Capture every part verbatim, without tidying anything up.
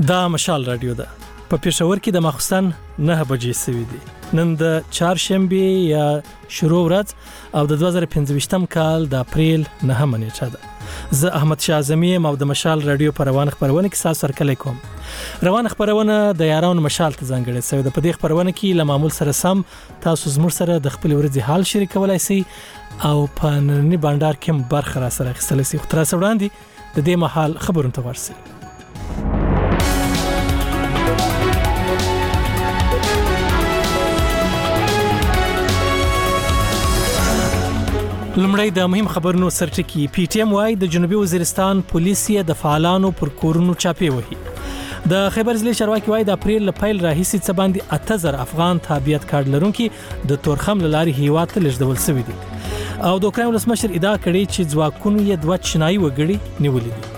دا مشال رادیو ده. په پېښور کې د ماخستن نه بجې سوي دي. نن د چهارشنبه یا شروع ورځ او د دوه زره پنځه کال د اپریل نهمه نیټه ده. زه احمد شاه اعظمي او د مشال رادیو پر روان خبرونه کې تاسو سره کلی کوم. روان خبرونه د یارانو مشال ته ځانګړې شوی ده. په دې خبرونه کې له معمول سره سم تاسو زموږ سره د خپل ورځې حال شریکولای شئ او په نننی بانډار کې برخه را سره اخیستلی شئ. خو تر اوسه وړاندې د دې مهال خبرونه ته ورسئ. لمړی د مهم خبرونو سرټکی. پی ټی ایم وايي د جنوبي وزیرستان پولیس یې د فعالانو پر کورونو چاپی وهي. د خیبر ضلع چارواکي وايي د اپریل له پیل راهیسې څه باندې اته زره افغان تابعیت کارت لرونکي د تورخم له لارې هیواد ته لېږدول شوي دي. او د اوکراین ولسمشر ادعا کړې چې ځواکونو یې دوه چینایي وګړي نیولي دي.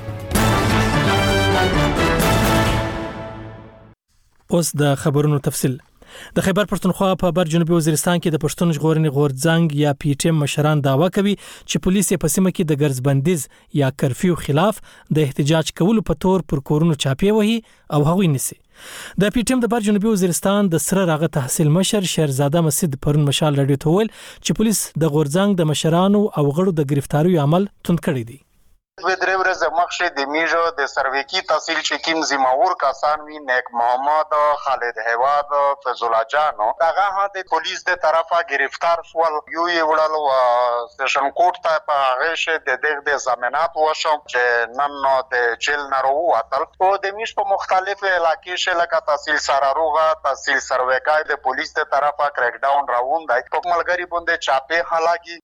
اوس د خبرونو تفصیل. د خیبر پښتونخوا په بر جنوبي وزیرستان کې د پښتون ژغورنې غورځنګ یا پی ټی ایم مشران دعوا کوي چې پولیس یې په سیمه کې د ګرځبندیز یا کرفیو خلاف د احتجاج کولو په تور پر کورونو چاپی وهي او هغوی نیسي. د پی ټی ایم د بر جنوبي وزیرستان د سره راغه تحصیل مشر شهرزاده مسجد پرون مشال رادیو ته ویل چې پولیس د غورځنګ د مشرانو او غړو د گرفتاریو عمل توند کړی دی. و درې ورځې مخکې د میژو د سرویکی تحصیل چې کوم زموور کسان وی نیک محمد خالد هواد فضل جانو هغه هم د پولیس د طرفه گرفتار شول. یو یې وړل او سټیشن کوټ ته په هغه شه د دغه د ضمانت وشو چې نن نو د چیل نارو وتل او د میش په مختلف علاقې شه لکه تحصیل سراروغه تحصیل سرویکای د پولیس د طرفه کریک ډاون راوند دی په ملګری باندې چاپه حلاګي.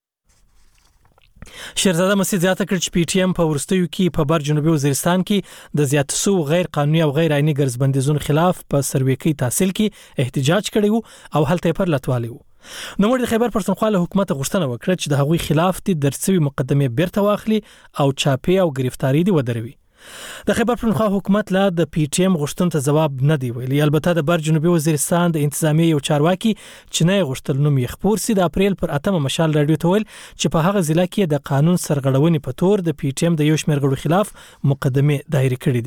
شهرزاده مسجد زیاته کړ چې پی ټی ایم په ورستیو کې په بر جنوبي وزیرستان کې د زیات سو غیر قانوني او غیر عیني ګرځبندیزونو خلاف په سرویکی تحصیل کې احتجاج کړی او هلته پر لټوالی وو. نو موږ د خیبر پښتونخوا له حکومت غوښتنه وکړه چې د هغوی خلاف دي درسوي مقدمه بیرته واخلي او چاپی او گرفتاری دي ودروي. د خیبر پښتونخوا حکومت لا د پی ټی ایم غوښتنو ته جواب نه دی ویلي. البته د بر جنوبي وزیرستان د انتظامی یو چارواکي چې نه غوښتل نوم یې خپور سي د اپریل پر اتمه مشال رادیو ته ویل چې په هغه ضلع کې د قانون سرغړونې په تور د پی ټی ایم د یو شمېر غړو خلاف مقدمه دایره کړې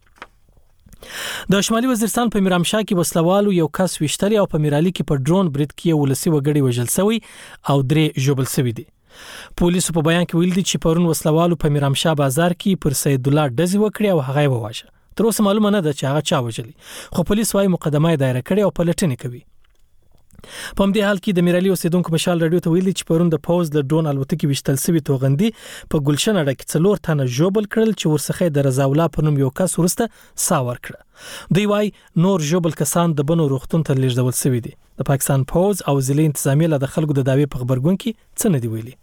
دي. د شمالي وزیرستان په میرامشاه کې وسلوالو یو کس وشتلی او په میرالي کې په ډرون برید کې ولسی وګړي وژل شوی او درې ژوبل شوی دي. پولیسو په بیان کې ویل دي چې پرون وسلوالو په میرامشاه بازار کې پر سید الله ډزې وکړې او هغه یې وواژه. تر اوسه معلومه نه ده چې هغه چا وژلی، خو پولیس وايي مقدمه دایره کړې او پلټنې کوي. په همدې حال کې د میرالي اوسیدونکو مشال رادیو ته ویلي چې پرون د پوز د ډرون الوتکې وشتل سوي توغندي په ګلشن اډه کې څلور تنه ژوبل کړل چې ورڅخه د رضا الله په نوم یو کس ورسته سا ورکړه. دوی وايي نور ژوبل کسان د بنو روغتون ته لیږدول شوي دي. د پاکستان پوز او ضلع انتظامیه له خلکو د دعوی په خبرګون کې څه نه دی ویلي.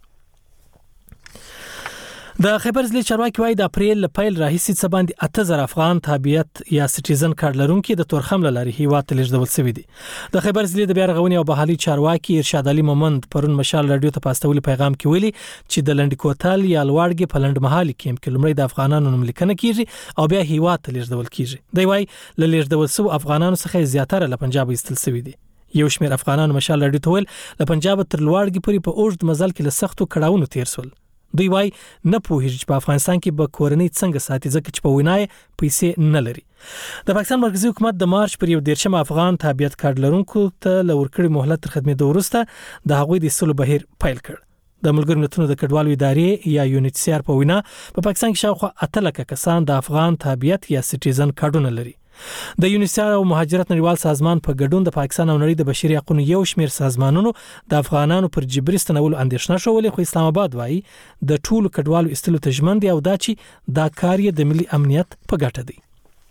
د خیبر ضلع چارواکي وايي د اپریل له پیل راهیسې څه باندې اته زره افغان تابعیت یا سټیزن کارت لرونکي د تورخم له لارې هیواد ته لیږدول شوي دي. د خیبر ضلع د بیا رغونې او بحالي چارواکي ارشاد علي مومند پرون مشال رادیو ته په استولي پیغام کې ویلي چې د لنډ کوتل یا لوړګي په لنډمهالي کیمپ کې لومړی د افغانانو نوم لیکنه کیږي او بیا هیواد ته لیږدول کیږي. دوی وايي له لیږدول شوو افغانانو څخه زیاتره له پنجاب ایستل شوي دي. یو شمېر افغانانو مشال رادیو ته ویل له پنجاب تر لوړګي پورې په اوږد مزل کې له سختو کړاوونو تیر شول. دوی وايي نه پوهیږي چې په افغانستان کې به کورنۍ څنګه ساتي ځکه چې په وینای پیسې نه لري. د پاکستان مرکزی حکومت د مارچ پر یو دیرشم افغان تابعیت کارت لرونکو ته له ورکړې مهلت تر خدمت وروسته د هغوی د سلو بهیر پیل کړ. د ملګرو ملتونو د کډوالو ادارې یا یونیټ سی آر په وینا په پاکستان کې شاوخوا اته لکه کسان د افغان تابعیت یا سټیزن کارتونه لري. د یونیسیار او مهاجرت نړیوال سازمان په ګډون د پاکستان او نړۍ د بشري حقوقو یو شمېر سازمانونو د افغانانو پر جبري ستنولو اندېښنه شولې، خو اسلام آباد وايي د ټولو کډوالو ایستلو ته ژمن دي او دا چې دا کار یې د ملي امنیت په ګټه دی.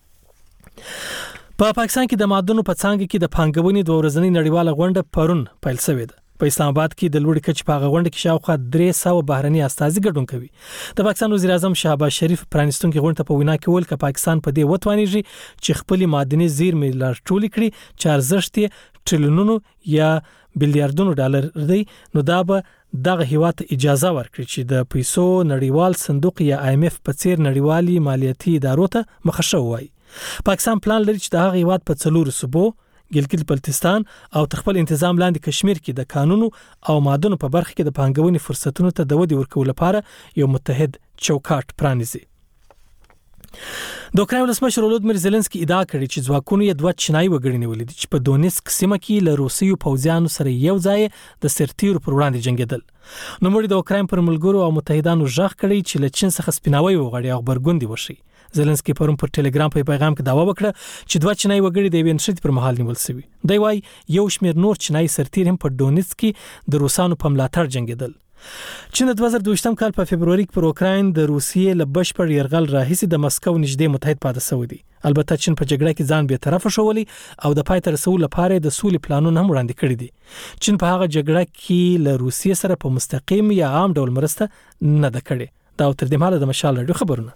په پاکستان کې د معدنونو په څانګه کې د پانګونې دوه ورځنۍ نړیواله غونډه پرون پیل شوې ده. په اسلام آباد کې د لوړ کچې په غونډه کې شاوخوا درې سوه بهرني استازي ګډون کوي. د پاکستان وزیر اعظم شهباز شریف پرانیستونکو غونډه په وینا کې ویل چې پاکستان په دې وتوانیږي چې خپل معدني زیرمې لار ټول کړي چې ارزښت یې ټریلیونونو یا بلیاردونو ډالر دی. نو دا به دغه هیواد اجازه ورکړي چې د پیسو نړیوال صندوق یا آی ایم اف په څیر نړیوالي مالیاتي ادارو ته مخه وای. پاکستان پلان لري چې د هغه هیواد په څلور صوبو ګلګت بلتستان او تخپل انتظام لاندې کشمیر کې د قانونو او مادنو په برخه کې د پانګونې فرصتونو ته د ودې ورکولو لپاره یو متحد چوکاټ پرانیزي. د اوکراین ولسمشر ولودمیر زيلنسکي ادعا کړې چې ځواکونو یې دوه چینایي وګړي نیولي دي چې په دونیسک سیمه کې له روسیو پوځیانو سره یو ځای د سرتیرو پر وړاندې جنگیدل. نو موږ د اوکراین پر ملګرو او متحدانو ژغ کړی چې له چین څخه سپیناوي وغواړي او خبرګون دی وشي. زيلنسکي پرون پر ټلګرام په پیغام کې داوا وکړه چې دوه چینایي وګړي د وینشت پر مهال نیول شوی. دی وايي یو شمېر نور چینایي سرتیر هم په دونیسک کې د روسانو په ملاتړ جنگیدل. چین د دوه زره دوه کال په فبرवरी کې پر اوکراین د روسیې له بشپړ يرغل راهیسې د مسکو نږدې متحد پاتې شوی دی. البته چین په جګړه کې ځان به طرف شولي او د پای تر رسول لپاره د سولې پلانونه هم وړاندې کړی دي. چین په هغه جګړه کې له روسیې سره په مستقیم یا عام ډول مرسته نه ده کړې. دا تر دې مهاله د مشال رادیو خبرونه.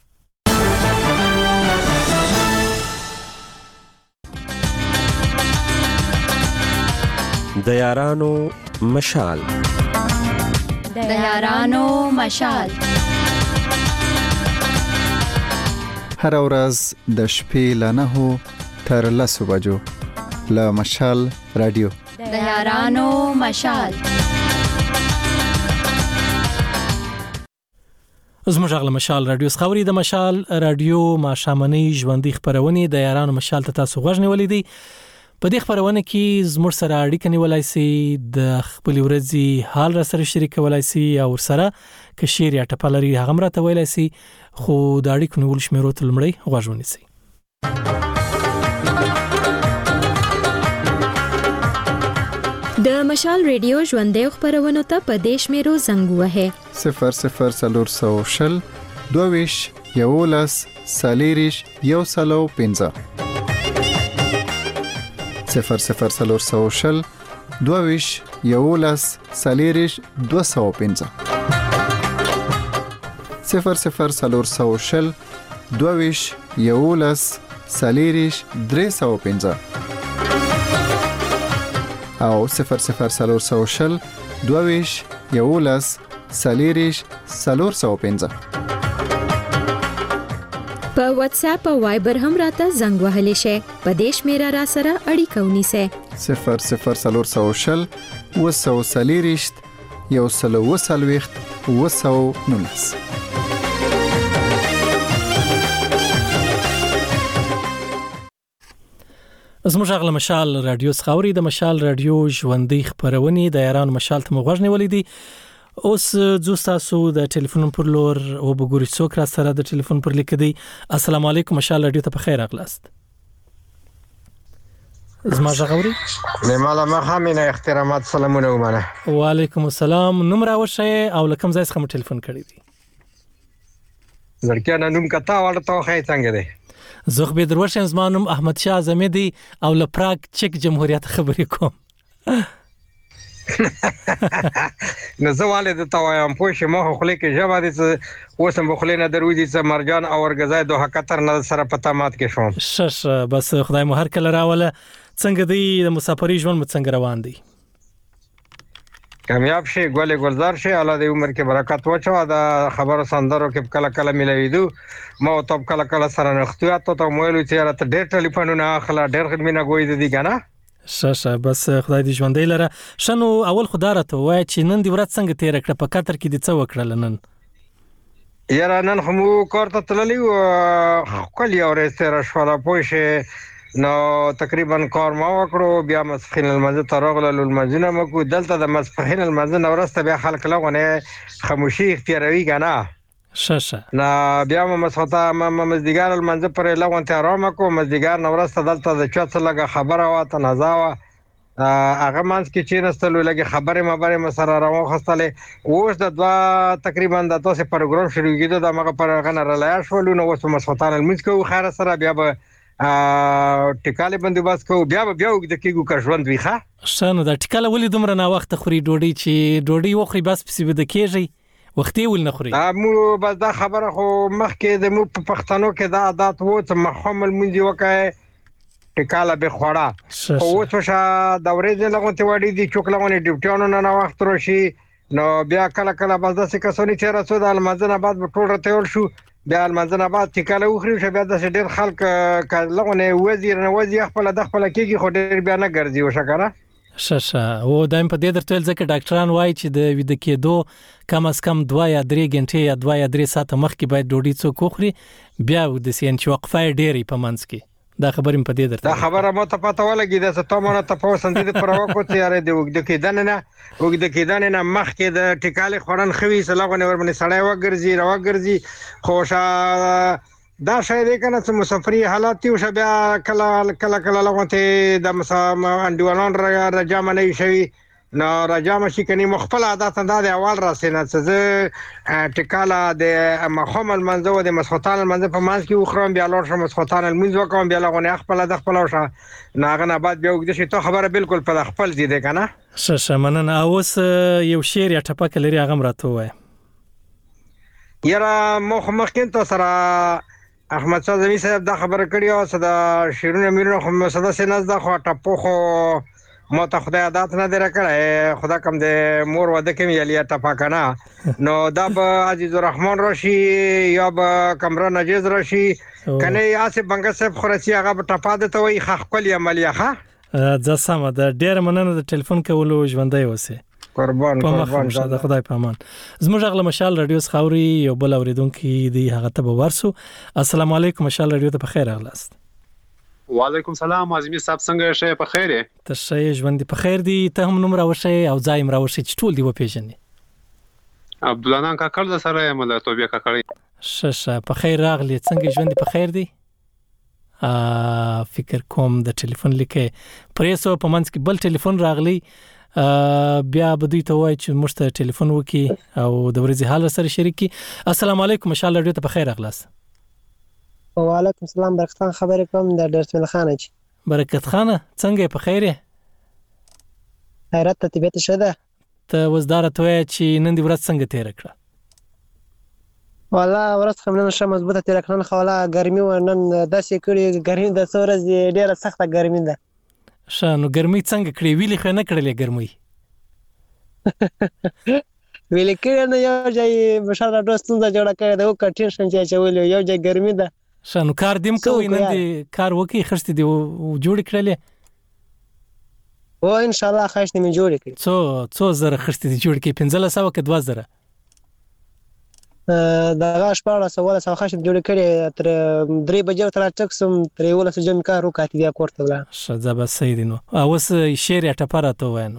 د یارانو مشال د یارانو مشال هر ورځ د شپې له نهو تر لسو بجو له مشال رادیو د یارانو مشال. زموږ غل مشال رادیو خبري د مشال رادیو ماشامنۍ ژوندۍ خبرونه د یارانو مشال ته تاسو غوښنه ولیدي. په دې خبرونه کې زموږ سره اړیکه نیولای شي د خپل ورځي حال را سره شریکولای شي او سره که شیر یا ټپلري هغه مرته ویلای شي خو د اړیکو نیول شمیرو تل مړی غوښونی شي. د مشال ریډیو ژوندۍ خبرونه ته په دیش میرو زنګ وه صفر صفر سلور سو شل دوویش یولس سالیریش یو سلو پنځه صفر صفر سلور سو شل دوویش یولس سالیریش دو سو پنځه صفر صفر سلور سو شل دوویش یولس سالیریش درې سو پنځه او صفر صفر سلور سو شل دوویش یولس سالیریش سلور سو پنځه. په واتس اپ او وایبر هم راته زنګ وهلی شي. په دیش میرا را سره اړیکه ونیسه صفر صفر سلور سو شل وسو سالیریشت یو سلو وسلويخت وسو نونس. زموږ غل مشال رادیو خبري د مشال رادیو ژوندۍ خبرونه د یارانو مشال ته مغوښنه ولیدي. اوس زوستاسو د ټلیفون پر لور او بګوري څوک را سره د ټلیفون پر لیکدي. السلام علیکم مشال رادیو ته په خیر اغلاست. زما غوړي نماله مخامنه احترامات سلامونه ومنه. وعلیکم السلام. نوم راوښه او لکم ځای څخه ټلیفون کړی دی. لړکیا نوم کتا ورته خای څنګه دی؟ زه خو به دروښم زما نوم احمد شاه زمیدي او له پراګ چک جمهوریت خبرې کوم. نو زواله د توایم پوښ مخ خو لیکه جواب دي اوسم بخلینه دروځي چې مرجان او ورغزای دوه خطر نه سره پتامات کې شوم. شش بس خدای مو هر کله راوله. څنګه دی د مسافرۍ ژوند مت څنګه روان دی؟ کامیاب شي ګولې ګلزار شي الله دې عمر کې برکت وچو دا خبرو سندرو کې کله کله ملويدو مو ته کله کله سره نختیا ته مویلو چې راته ډېر ټلیفونونه اخلا ډېر خدمتونه کوي دي کنه. شاشه بس خدای دې ژوندۍ لره. شنو اول خدارته وای چې نن دی ورځ څنګه تیر کړه په کتر کې دې څه وکړل نن؟ یاره نن خمو کارته تللی و کلی اورسته شواله پوښه نو تقریبا کار ما وکړو بیا مسخین المزه ترغله المزنه مکو دلته د مسخین المزنه ورسته بیا خلک لغونه خاموشي اختیاروي کنه. شاشه نا بیا ما مسخته ما مزدګار المنځ پر لغون ته آرام کو مزدګار نو ورسته دلته د چوت لګه خبره واته نزاوه هغه مانس کې چې نستلو لګي خبره مبره مسره راو خستلې اوس د دوا تقریبا د تاسو پروګرام شروع کیدو د مغه پر غنر لاش ولو نو وسو مسخته المنځ کو خیر سره بیا به ټیکاله بندوبست کو بیا بیا د کېګو کا ژوند ویخه. شنو د ټیکاله ولې دومره نا وخت خوري ډوډۍ چې ډوډۍ وخوري بس پسې بده کېږي وختي ول نه خوري. مو بس دا خبره خو مخکې د مو په پښتنو کې دا عادت وو چې محمل منځي وکای ټکاله به خوړه او اوس وشا د ورځې لغونته وړي دي چې کلهونه ډیوټیانو نه وخت راشي نو بیا کله کله بس د سکسونی چې رسول المنځنه بعد په ټول رته ول شو بیا المنځنه بعد ټکاله وخري شو بیا د ډېر خلک کلهونه وزیر نه وزیر خپل د خپل کېږي خو ډېر بیا نه ګرځي وشکره. ششه او دایم په دې درته ځکه ډاکټران وایي چې د ویده کېدو کم از کم دوه یا درې غنټې یا دوه یا درې ساعته مخکې باید ډوډۍ څوک وخوري بیا د سین چې وقفه ډېری په منځ کې دا خبرې په دې درته دا خبره مو ته پته ولګي دا ته مونږ ته په وسند دي پر وکړو چې یاره د وګد کېدن نه وګد کېدن نه مخکې د ټیکالي خورن خوي سلاغونه ور باندې سړی وګرځي راوګرځي خوشا دا شای دې کنه چې مسافري حالات یو شبیا کله کله کله لغونته د مسام انډیوالان را جامه نه شي نو راجامه شي کني مخفل عادت نه د اول راسینه چې ټیکاله د مخمل منځو د مسخوتان منځ په مانس کې وخرم بیا لور شم مسخوتان المنځ وکم بیا لغونه خپل د خپل وشه ناغه نه بعد بیا وګد شي ته خبره بالکل په خپل دي ده کنه ششه مننه اوس یو شعر یا ټپک لري هغه مرته وای یاره مخ مخکین ته سره احمد شاه زمي صاحب دا خبره کړی او صدا شیرونه میرونه خو صدا سیناز دا خو ټپو خو مو ته خدای عادت نه درا کړه خدا کم د مور وده کې یالیا ټپاکنه نو دا به عزیز الرحمن راشي یا به کمره نجیز راشي کنه یاسه بنګ صاحب خرسي هغه ټپا ده ته وي خخکل عملیه ښه ځا سم ده ډیر مننه د ټلیفون کولو ژوندۍ اوسه قربان قربان د خدای په امان زموږ غل مشال رادیو خاوري یو بل اوریدونکو دی هغه ته ورسو السلام علیکم مشال رادیو ته بخیر اغلاست وعلیکم سلام عظیمی صاحب څنګه شې په خیر ته شې ژوند په خیر دی ته هم نوم راوښی او ځایم راوښی چې ټول دی و پیژنې عبد الحنان کاکړ د سره یم له توبې کاکړ ششه په خیر راغلی څنګه ژوند په خیر دی ا فکر کوم د ټلیفون لیکه پریسو په منځ کې بل ټلیفون راغلی بیا بدوی ته وای چې موږ ته ټلیفون وکي او د ورځې حال سره شریکي السلام علیکم ان شاء الله ډېر په خیر اغلاس وعلیکم السلام برکت خان خبرې کوم د ډرسمل خانه چی برکت خانه څنګه په خیر یې حیرت ته طبيعت شده ته وزدار ته چې نن دی ورځ څنګه تیر کړه والله ورځ خمنه شه مضبوطه تیر کړه خو لا ګرمي و نن داسې کړي ګرمي د سورز ډیره سخته ګرمي ده شانو ګرمي څنګه کړې ویلې خو نه کړلې ګرمي ویلې کړه نه یو ځای بشار راډوستون دا جوړه کړې دا کټین شن چې چولې یو ځای ګرمي ده شانو کار دیم کوي نن دی کار وکي خرڅ دی جوړ کړلې او ان شاء الله خاص نه جوړ کړي څو څو زره خرڅ دی جوړ کړي پنځه سو کې دوه زره دا غاښ پاړه سواله سو خاص جوړ کړي تر درې بجې تر ټکسم تر یو لس جمع کار وکاتې بیا کوړته ولا شزه به سیدینو اوس شعر ټپره ته وینو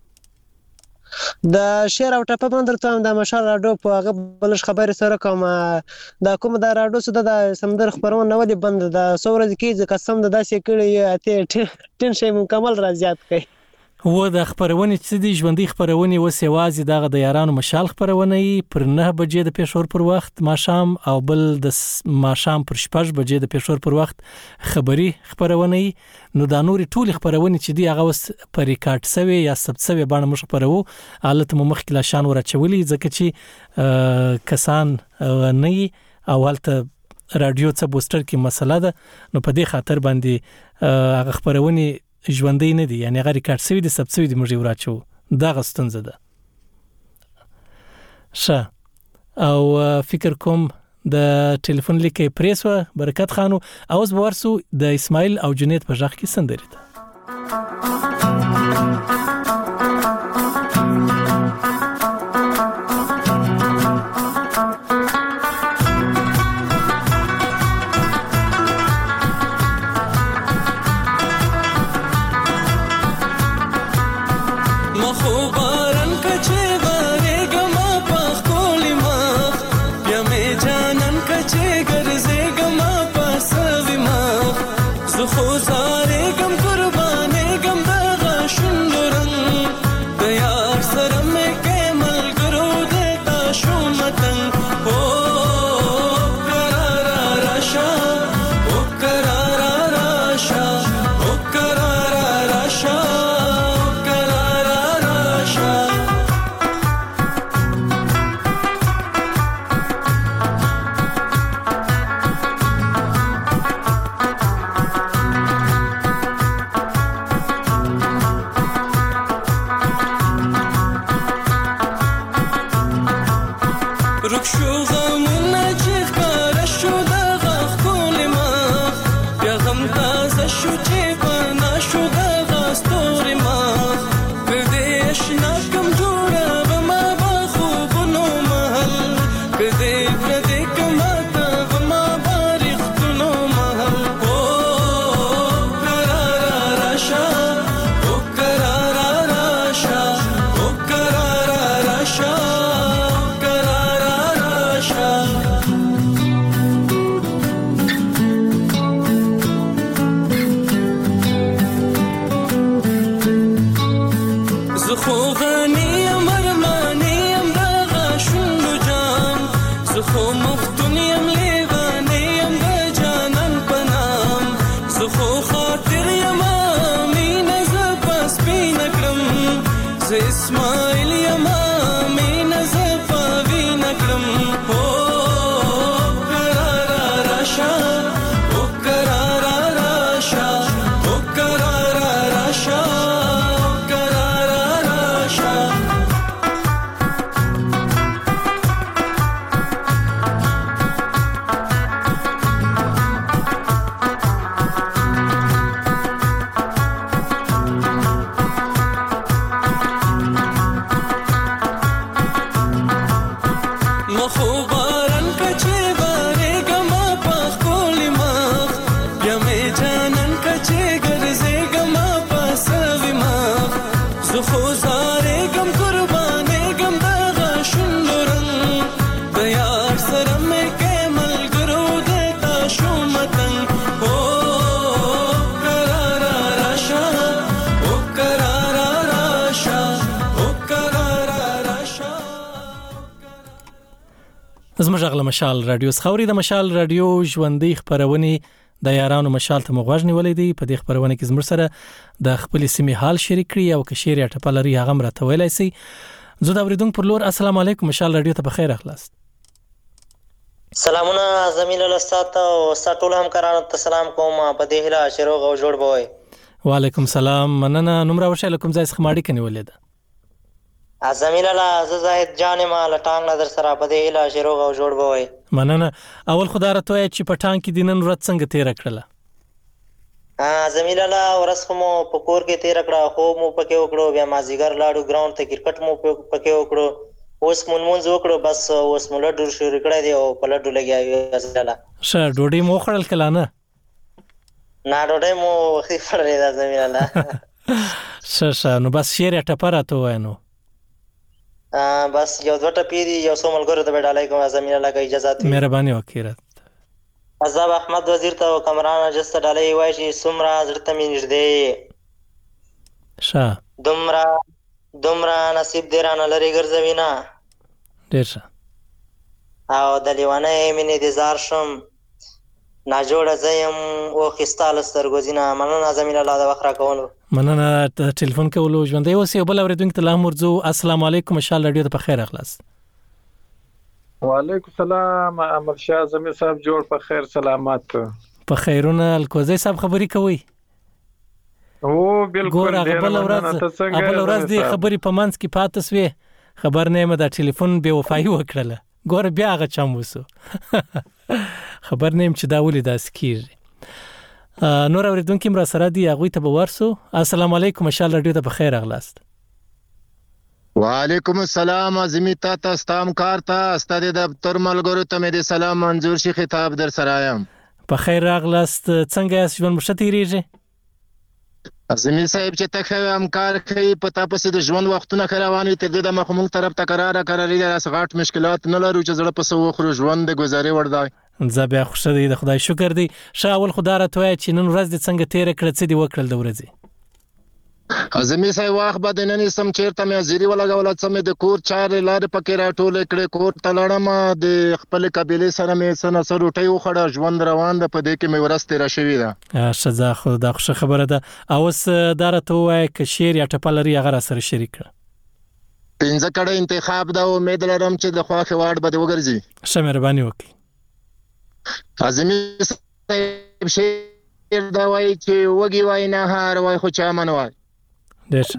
د شعر او ټپه باندې ته د مشال راډیو په هغه بلش خبرې سره کوم دا کوم د راډیو سره د سمندر خبرونه ولې بند د سورز کې قسم د داسې کړي ته ټینشن مکمل را زیات کړي و د خبرونه چې د ژوندۍ خبرونه و سیوازي دغه د یارانو مشال خبرونه پر نه بجې د پېښور پر وخت ماشام او بل د ماشام پر شپږ بجې د پېښور پر وخت خبري خبرونه نو د نوري ټول خبرونه چې دی هغه وس پر ریکارډ سوي یا ثبت سوي باندې مخ خبرو حالت مو مخکله شان ورچولې ځکه چې کسان نه او حالت رادیو څه بوستر کې مسله ده نو په دې خاطر باندې هغه خبرونه ژوندۍ نه دي یعنی هغه ریکارډ سوي دي ثبت سوي دي موږ ورچو دا غستنځه ده ښه او فکر کوم د ټلیفون لیکه پریسو برکت خانو اوس ورسو د اسماعیل او جنید په ځخ کې سندري ده زموږ غل مشال رادیو خوري د مشال رادیو ژوندۍ خبرونه د یارانو مشال ته مغوږ نیولې دي. په دې خبرونه کې زموږ سره د خپل سیمې حال شریک کړي او کشیر یا ټپلري هغه مرته ویلای سي. زه دا ورېدون پر لور السلام علیکم مشال رادیو ته بخیر اخلاص. سلامونه زميل الاستاذ او سټول هم کرانو ته سلام کوم په دې هلا شروع او جوړ بوي. وعلیکم سلام مننه نمبر ورشه لکم ځای څخه ماړی کني ولید. زميل الله ز زاهد جان ما لټانګ نظر سره په دې هلا شروع او جوړ بوي. مننه اول خدای راته چې پټان کې دینن ورځ څنګه تیر کړله. ها زميل الله ورسخمو په کور کې تیر کړه خو مو پکې وکړو بیا ما زیګر لاړو ګراوند ته کرکټ مو پکې وکړو اوس مون مونږ وکړو بس اوس مو لډو شروع کړی دی او په لډو لګیاوي زله شه ډوډۍ مو خړل کله نه نه ډوډۍ مو خېفړلې ده زميل الله شه شه نو بس شیر ټپره ته وینو بس یو دوټه پیری یو څو ملګرو ته ډالای کوم زميل الله کا اجازه ته مهرباني وکړه. عذاب احمد وزیر ته کمران جست ډالای وای شي سمرا زړه مې نږدې شه دومره دومره نصیب دې رانه لري ګرځوي نه ډېر ښه او د لیوانه مینې دې زار شم ناجوړه زیم او خستال سترګوزینا مننه زميل الله د وخت را کولو مننه ټلیفون کولو ژوندې اوسې بل اوریدونکو ته لام ورځو السلام علیکم مشال رادیو ته بخیر اخلاص. وعلیکم السلام احمد شاه زميل صاحب جوړ په خیر سلامت په خیرونه الکوزي صاحب خبري کوي او بالکل ډیر مننه ته څنګه ابل ورځ دې خبري په منځ کې پاتې سوې خبر نه مې دا ټلیفون بے وفایي وکړله ګور بیا هغه چم وسو خبر نیم چې دا ولې داس کیږي. نور اوریدونکو مر سره دی هغه ته ورسو السلام علیکم مشال رادیو ته بخیر اغلاست. وعلیکم السلام عظمی تا تاسو کار تا استاد دفتر ملګرو ته مې سلام منظور شي خطاب در سره یم. بخیر اغلاست څنګه یاست ژوند مشتریږي زميل صاحب چې تخه همکار کوي پتا پسې د ژوند وختونه خروانې تر دې د مخمون طرف ته قرار قرارې د غاټ مشکلات نه لرو چې زړه پسې وخرو ژوند د گزارې وردای زبیا خوشاله دي د خدای شکر دی. شاول خدای راته چې نن ورځ د څنګه تیر کړه څه دی وکړل د ورځې زميل صاحب واخ بد نن سم چیرته مې زیری ولګول چې د کور چار لار پکې راټول کړې کور تلړم د خپل قبيله سره مې سن سر روټي وخړه ژوند روان ده په دې کې مې ورسته را شوې ده شزا خو دا خوش خبره ده اوس دارته وای ک شیر یا ټپلري هغه سره شریک پنځه کړه انتخاب دا امید لرم چې د خواخ واړ بده وګرځي. شه مهرباني وکړي زميل صاحب شیر دا وای چې وګي وای نه هار وای خو چا منوای دیشه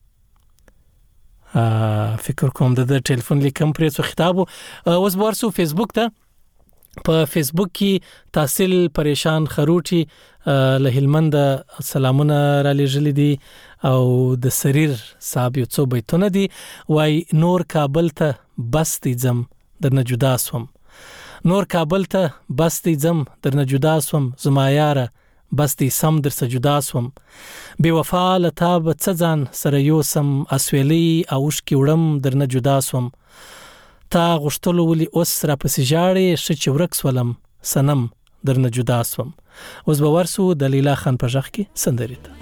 فکر کوم د ټلیفون لیکم پرې څو خطابو اوس ورسو فیسبوک ته په فیسبوک کې تحصیل پریشان خروټي له هلمند سلامونه را لېږلي دي او د سریر صاحب یو څو بیتونه دي وای نور کابل ته بس دي ځم درنه جدا سوم نور کابل ته بس دي ځم درنه جدا سوم زما یاره بس دي سم در سره جدا سوم بے وفا لتاب څځان سره یوسم اسویلی اوش کی وړم درنه جدا سوم تا غشتلو ولي اوس را پسې جاړې شچ ورکس ولم سنم درنه جدا سوم. اوس به ورسو د لیلا خان په ژغ کې سندري ته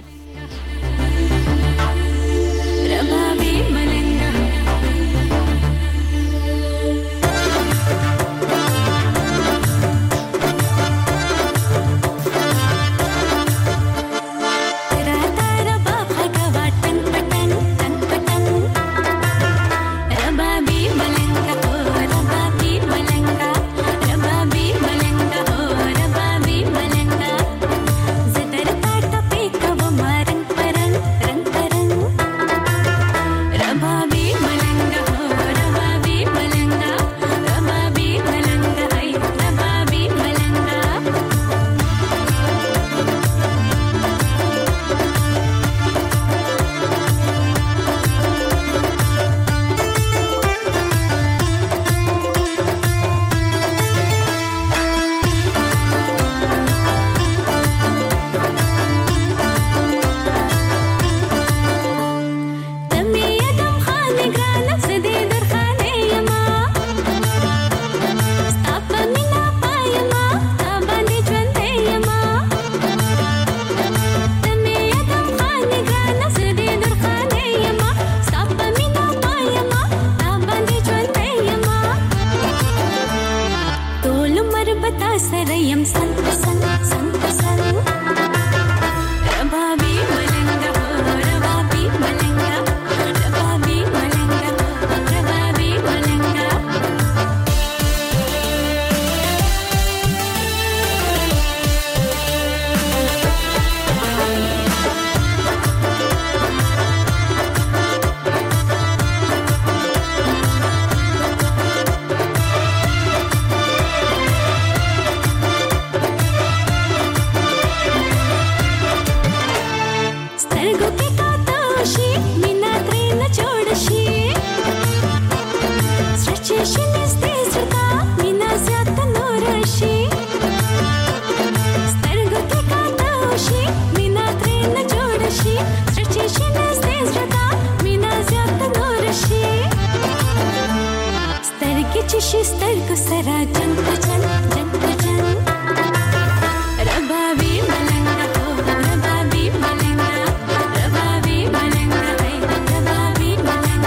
Zedar ta ta pe kavam چې سترګو سره جنګ جنګ جنګ جنګ ربابي ملنګ ربابي ملنګ ربابي ملنګ ربابي ملنګ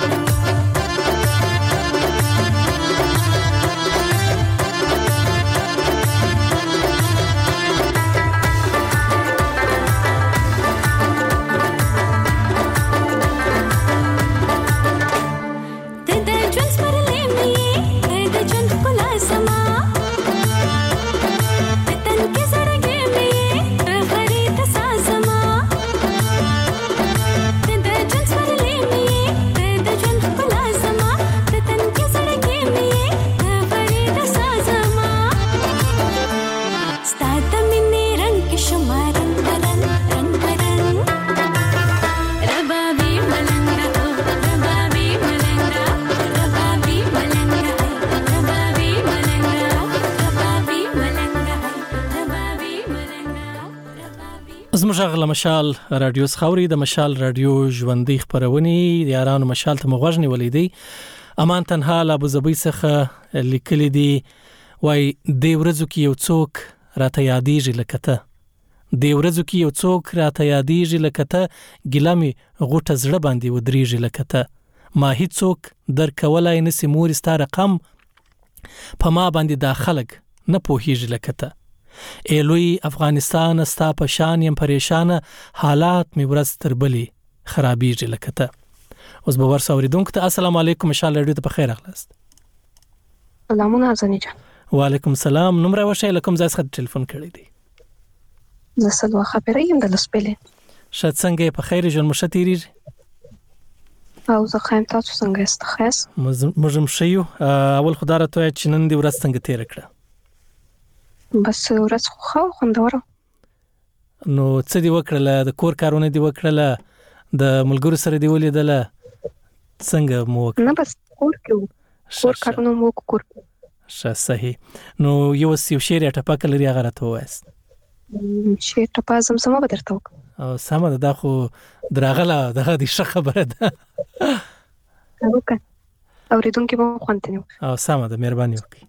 زموږ غل مشال رادیو خاوري د مشال رادیو ژوندۍ خبرونه یارانو مشال ته مغوژنی ولیدي امان تنها له ابو ظبي څخه لیکل دي وای د ورځو کې یو څوک راته یادېږي لکته د ورځو کې یو څوک راته یادېږي لکته ګلامي غوټه زړه باندې ودرېږي لکته ما هیڅ څوک در کولای نسی مور ستاره رقم په ما باندې داخلك نه پوهیږي لکته ایلوی افغانستان استا پشان یم پریشان حالات می ورځ تر بلی خرابېږي لکته اوس به ورس اوریدونکو ته السلام علیکم ان شاء الله ډېر په خیر اخلاست سلامونه ازنی جان وعلیکم السلام نمبر وشه لکم زاس خد ټلیفون کړی دی زسل خبرې یم د لسپلې شت څنګه په خیر جون مشتيري او زه خایم تاسو څنګه است خاص مزم شيو اول خدای راته چې نن دی ورځ څنګه تیر کړه بس ورځ خو خوندوره نو څه دی وکړله د کور کارونه دی وکړله د ملګرو سره دی ولیدله څنګه مو نه بس کور کې کور کارونه مو کور ښه صحیح نو یو یو شعر ټپک لري هغه راته وایست شعر ټپک زمزمه به درته وکړم او سمه ده خو دراغله دغه دي ښه خبره ده وکړه اوریدونکو به خوند نه او سمه ده مهرباني وکړئ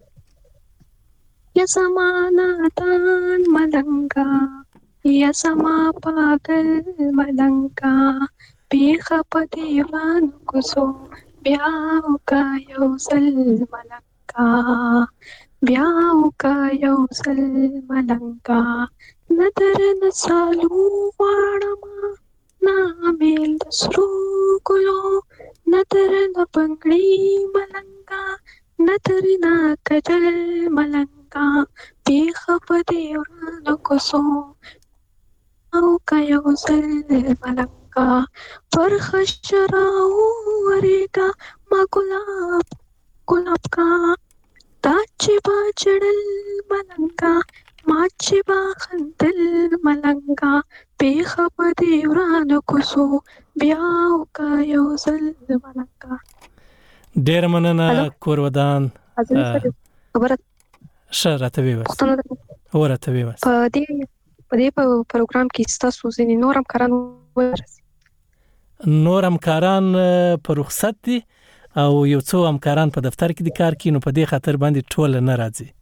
یا زمانہ تان ملنگا یا سما پاگل ملنگا بیخ پدیوان کسو بیاو کا یوزل ملنگا بیاو کا یوزل ملنگا ندر نسالو وارما نامیل دسرو گلو ندر نبنگلی ملنگا ندر نا کجل ملنگا بیخ پدیورانو کسو او کیوزل ملنگا پرخش راو وریگا ما گلاب گلاب کا تاچی با چڑل ملنگا ماچی با خندل ملنگا بیخ پدیورانو کسو بیاو کیوزل ملنگا ډیر مننه کور ودان خبره شراته وي وس ورته وي وس په دې په دې په پروګرام کې تاسو ځینې نورم کاران ورسي نورم کاران په رخصت دي او یو څو همکاران په دفتر کې د کار کوي نو په دې خاطر باندې ټول نه راځي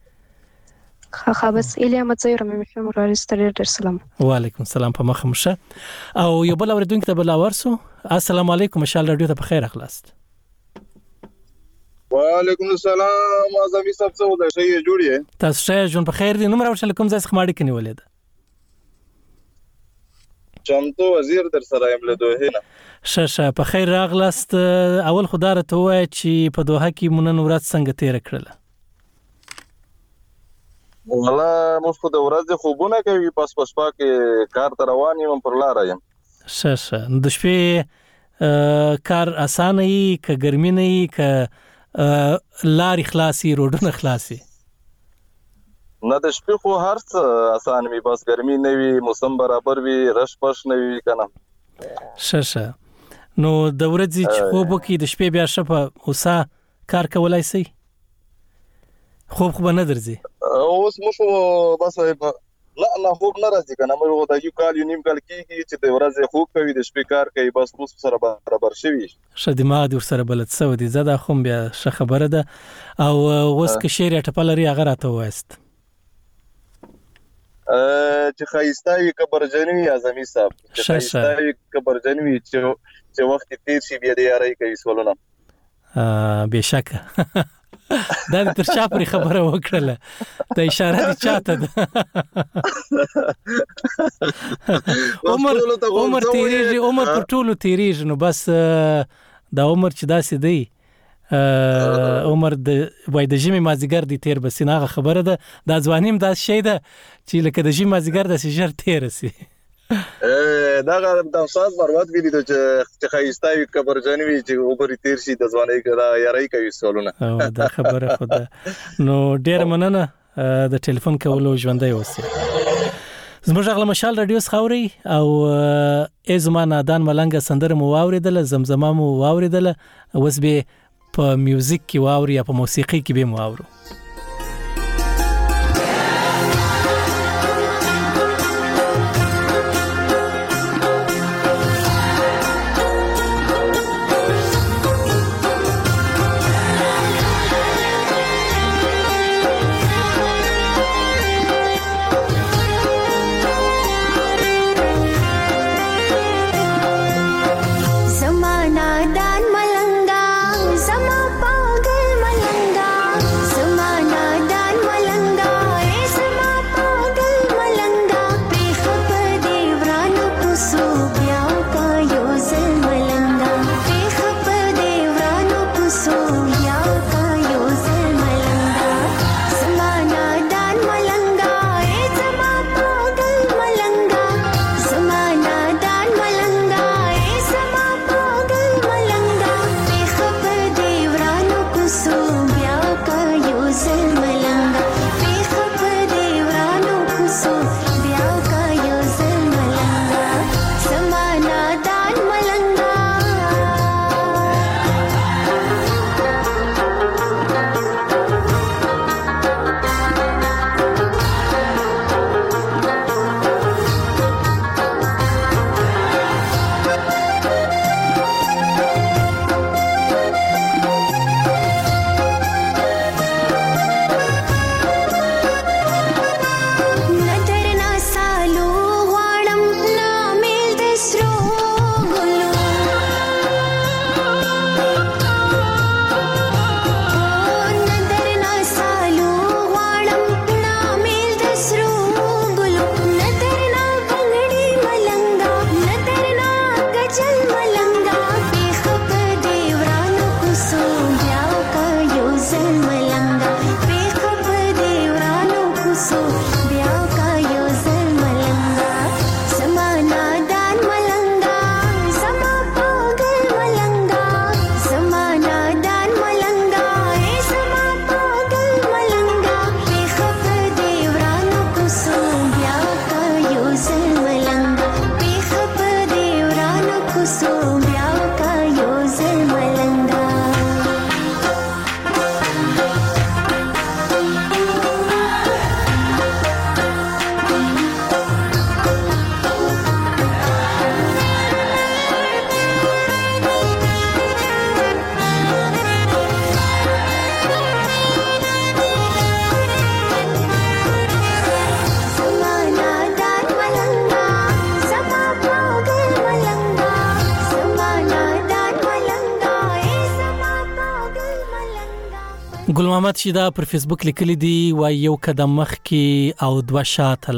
خا بس الیا مزیر مې مشه مرارستر ډیر سلام وعلیکم السلام په مخ مشه او یو بل اوریدونکو ته بل ورسو السلام علیکم ان شاء الله ډیر ته په خیر اخلاص وعلیکم السلام اعظمي صاحب څه ودا شي جوړی تاسو شه جون په خیر دي نو مرو کوم ځای څخه ماړی کني ولید چمتو وزیر در سره یم له دوه نه شه شه په خیر راغلاست اول خدای ته وای چې په دوه کې مونږ نن ورځ څنګه تیر کړل والله موږ خو د ورځې خوبونه کوي پس پس پاکه کار ته روان یم پر لار یم شه شه د شپې کار اسانه ای ک ګرمي نه ای ک لار اخلاصي روډونه اخلاصي نه د شپې خو هر څه اسان وي بس ګرمي نه وي موسم برابر وي رش پش نه وي کنه شه شه نو د ورځې چې خوب وکي د شپې بیا شپه اوسه کار کولای شي خوب خو نه درځي اوس مو بس نه نه خوب نه راځي کنه موږ د یو کال یو نیم کال کېږي چې د ورځې خوب کوي د شپې کار کوي بس اوس سره برابر شوي ښه دماغ دې ورسره بلد سوی دی زه دا خو بیا ښه خبره ده او اوس که شعر یا ټپه لري هغه راته ووایاست چې ښایسته وي که برجن وي اعظمي صاحب چې ښایسته وي که برجن وي چې وخت تیر شي بیا د یارۍ کوي سولونه بېشکه دا د تر چا پرې خبره وکړله د اشاره دې چاته ده عمر عمر تیریږي عمر پر ټولو تیریږي نو بس دا عمر چې داسې دی عمر د وای د ژمي مازدیګر دی تیر بس نه خبره ده دا ځواني هم داسې شی ده چې لکه د ژمي مازدیګر داسې ژر تیره سي دا د استاد مروت ویلي چې ښایسته وي که برجن وي چې عمر تیر شي د ځوانۍ دا یارۍ کوي سولونه دا خبره خو ده نو ډېره مننه د ټلیفون کولو ژوندی اوسئ زموږ غږ له مشال راډیو څخه اورئ او ای زما نادان ملنګه سندره مو واورېدله زمزمه مو واورېدله اوس به په میوزیک کې واوري یا په موسیقي کې به مو واورو ګل محمد شیدا پر فیسبوک لیکلی دی وای یو قدم مخ کې او دوه شاته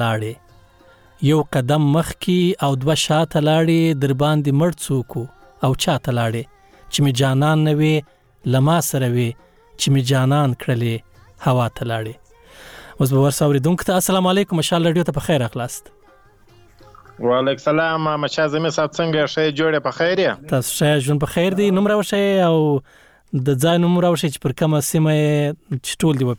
لاړې یو قدم مخ کې او دوه شاته لاړې در باندې مړ څوک او چاته لاړې چې می جانان نه وي لما سره وي چې می جانان کړلې هوا ته لاړې اوس به ورسوري دونکو السلام علیکم مشال رادیو ته په خیر اخلاص وعلیکم السلام مچا زمي صاحب څنګه ښه جوړه په خیر یا تاسو ښه ژوند په خیر دی نوم راوښی او د ځای نوم راوښی چې پر کومه سیمه چې ټول دی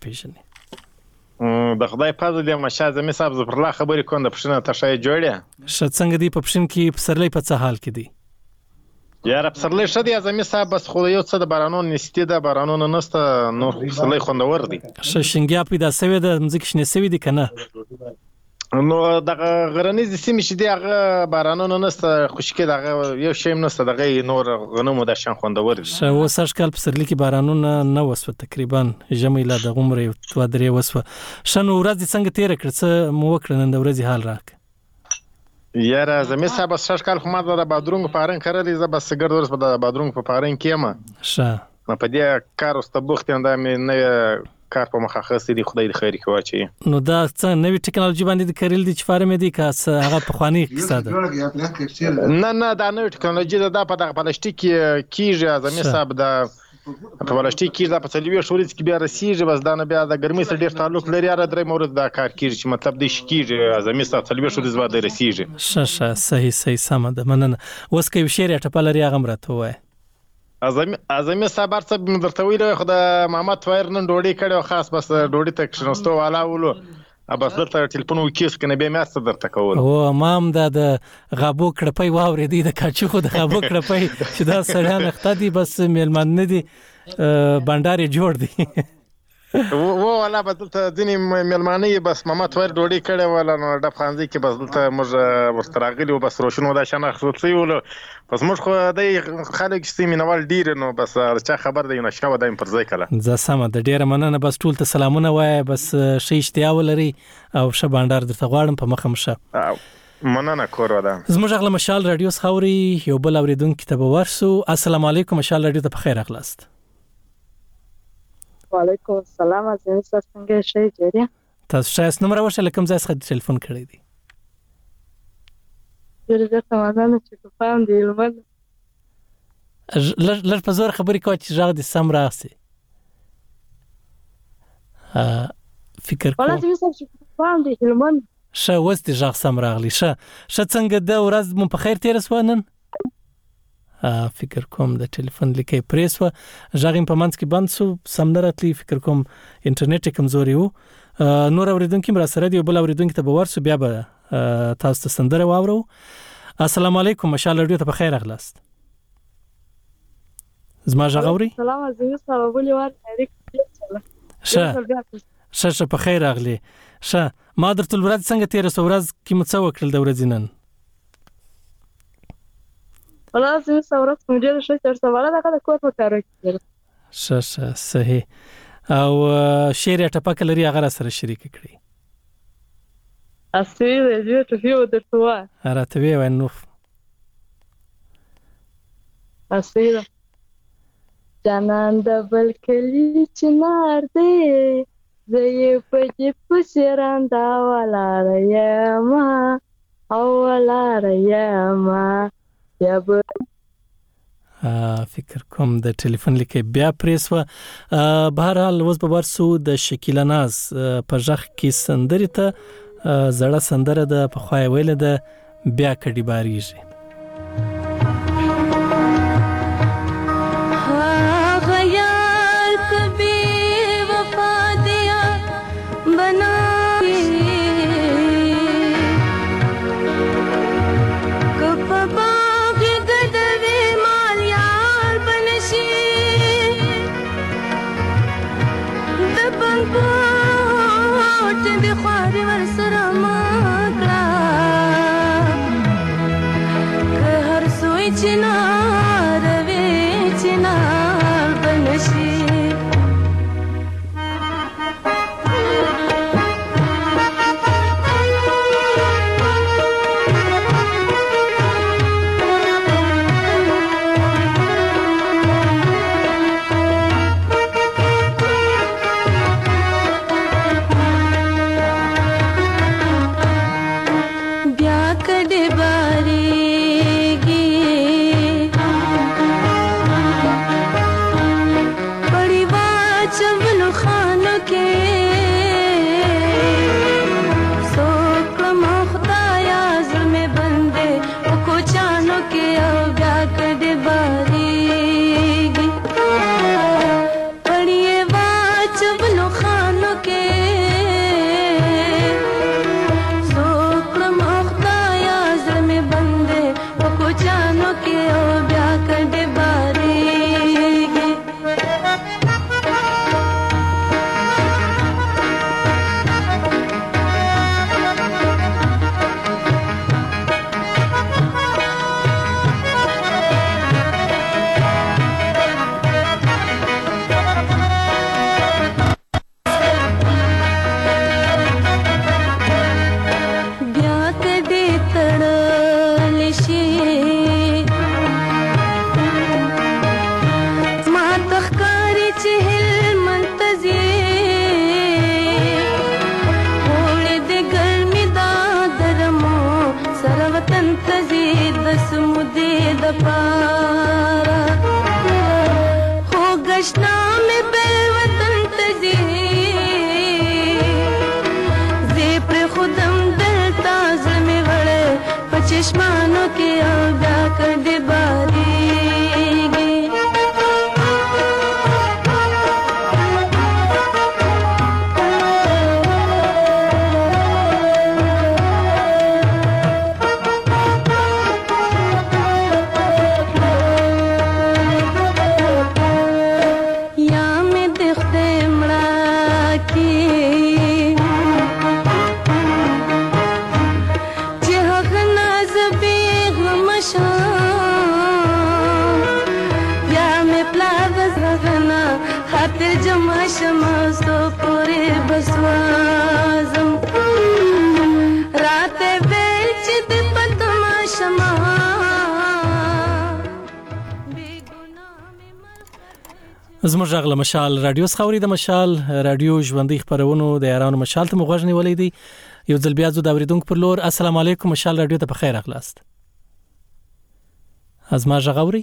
وپېژني د خدای فضل دی مچا زمي صاحب زه پر لا خبرې کوم د پښنه ته ښه جوړه ښه څنګه دی په پښین کې پسرلی په څه حال کې دی یاره پسرلی ښه دی زمي صاحب بس خو یو څه د بارانونو نشته د بارانونو نشته نو پسرلی خوندور دی ښه شنګیا پیدا سوی د مځکې شنې سوی دی کنه نو دغه غرنیز سیمې چې دی هغه بارانونه نشته خشکي دغه یو شی نشته دغه نور غنمو د شان خوندور دي شو وسش کال په سرلی کې بارانونه نه وسو تقریبا جمعې لا د عمر یو تو درې وسو شنو ورځ څنګه تیر کړ څه مو وکړ نن د ورځې حال راک یاره زمي صاحب سش کال خو ما د بادرونګ پارن کړلې ز بس ګرد ورس په د بادرونګ په پارن کېما شه ما په دې کار واستبخت انده مې نه کار په مخه خاص دي خدای د خیر کوي چې نو دا څه نوې ټکنالوژي باندې د کړل دي چې فارم دي کاس هغه په خواني قصه ده نه نه دا نوې ټکنالوژي ده په دغه پلاستیک کیږي زمي صاحب دا په پلاستیک کې دا په څلوي شوري کې بیا رسیږي بس دا نه بیا د ګرمۍ سره ډیر تعلق لري را درې مورد دا کار کیږي چې مطلب دې شکیږي زمي صاحب څلوي شوري زما د رسیږي شه شه صحیح صحیح سم ده مننه اوس کې شعر ټپل لري هغه مرته وای ازمي ازمي صبر څه درته ویل خو د محمد طاهر نن ډوډۍ کړو خاص بس ډوډۍ ته کښنستو والا ولو بس درته ټلیفون وکیس کنه به مې ست درته کول او مام د غابو کړپي واورې دي د کاچو خو د غابو کړپي چې دا سړیان اختدي بس میلمن نه دي بنداري جوړ دي و ولا بدلته دني ملماني بس محمد طاهر ډوډۍ کړو ولا نو د فانزي کې بس دلته موږ ورستراغلي او بس روشنو دا شنه خصوصي ول بس موږ خو د خلک سیمینوال ډیر نو بس چا خبر دی نو شاو دایم پر ځای کړه ز سم د ډیر مننه بس ټول ته سلامونه وای بس شي اشتیا ولري او ش باندار درته غواړم په مخه مشه مننه کور ودا زموږ غل مشال رادیو خوري یو بل اوریدونکو ته ورسو السلام علیکم مشال رادیو ته بخیر اخلاص وعلیکم السلام عزیز څنګه شئ جری تاسو شایست نمبر وشه کوم ځای څخه ټلیفون کړی دی جری درته وانه چې په فهم دی لمن لر لر په زور خبرې کوي چې ژغ دي سم راسي ا فکر ولا چې څه په فهم دی لمن شه وست ژغ سم راغلی شه شه څنګه د ورځ مو په خیر تیر سوانن فکر کوم د ټلیفون لیکي پریس و ژغیم په منځ کې بند سو سم نه راتلی فکر کوم انټرنیټ کمزوري وو نور اوریدونکو مرا سره دی بل اوریدونکو ته باور سو بیا به تاسو ته سندره واورو السلام علیکم مشال رادیو ته بخیر اغلاست زما ژغوري سلام عزیز صاحب ولې وار اړیک شه شه په خیر اغلی شه ما درته ورځ څنګه تیر سو ورځ کې مڅ وکړل د ورځې نن ولا زه څورت مجرد شي تر سواله دا کله کوټ وکړم شه شه صحیح او شعر ټپک لري هغه سره شریک کړی اسی دې ته یو درته وای راته وی ونو اسی جانان د بل کلی چنار دې زې په دې پسران دا ولا ریا او ولا ریا یا به فکر کوم د ټلیفون لیکي بیا پریس و بهر حال اوس به ورسو د شکیلا ناز په ځخ کې سندري ته زړه سندره د په خوای ویل د بیا کډی باریږي د پارا خو گشنا مې بل وطن ته دي زه پر خودم دلتا زمې وړه په چشمانو کې او دا کډې باري شمستو پوری بسوازم رات بیچ دی پتما شما زموږ غږ له مشال رادیو څخه اوري د مشال رادیو ژوندۍ خبرونو د یارانو مشال ته مغوږ نیولې دي یو ځل بیا زو د اوریدونکو پر لور السلام علیکم مشال رادیو ته په خیر اخلاست از ما غږ اوري